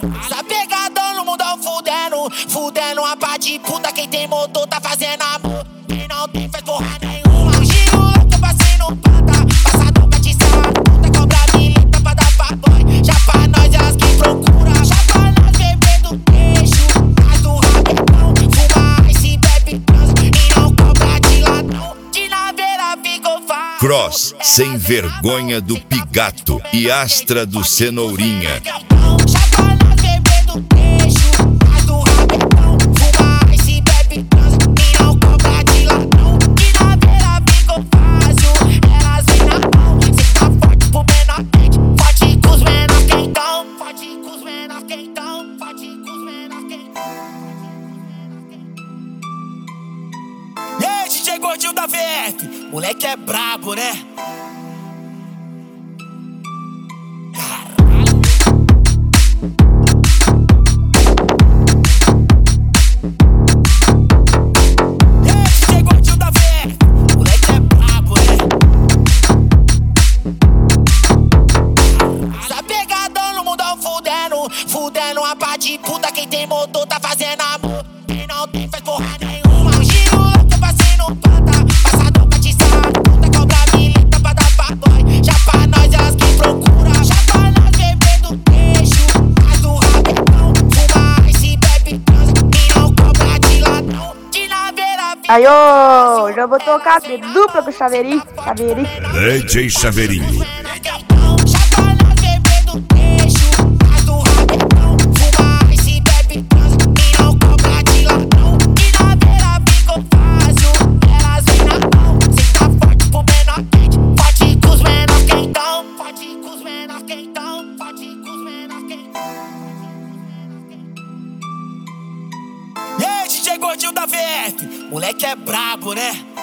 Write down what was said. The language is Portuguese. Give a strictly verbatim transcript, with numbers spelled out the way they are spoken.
Essa pegadão no mundão fudendo, fudendo a pá de puta. Quem tem motor tá fazendo amor, quem não tem faz porra nenhuma. Giro louco, eu passei no pata, passadão pra te sarrar. Puta cobra milita pra dar pra boy. Já pra nós é as que procura, já pra nós bebendo queijo. Mas do rabetão, fuma ice, bebe transa e não cobra de ladrão. De naveira ficou fácil. Cross, sem vergonha do Pigato e Astra do Cenourinha. E aí, D J Gordinho da V F, moleque é brabo, né? Fudendo a pá de puta, quem tem motor tá fazendo amor, quem não tem faz porra nenhuma. Giro louco, eu passei no pata, passadão pra te sarrar. Puta cobra milita pra dar pra boy. Já pra nós é as que procura, já pra nós bebendo queijo. Mas do rabetão, fuma ice, bebe transa e não cobra de ladrão. De naveira fica. Aí, ô, já vou tocar de dupla com o Chaveirinho, Chaveirinho. D J Chaveirinho. E aí, D J Gordinho da V F, moleque é brabo, né?